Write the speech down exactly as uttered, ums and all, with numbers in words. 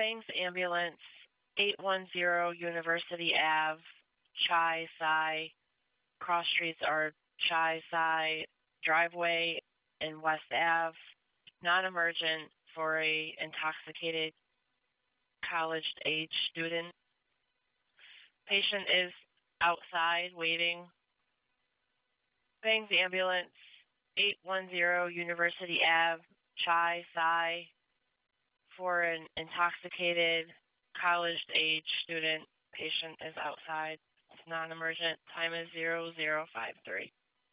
Bangs Ambulance, eight one zero University Ave, Chai Sai. Cross streets are Chai Sai Driveway and West Ave. Non-emergent for a intoxicated college-age student. Patient is outside waiting. Bangs Ambulance, eight one zero University Ave, Chai Sai, for an intoxicated college-age student. Patient is outside. It's non-emergent. Time is zero zero five three.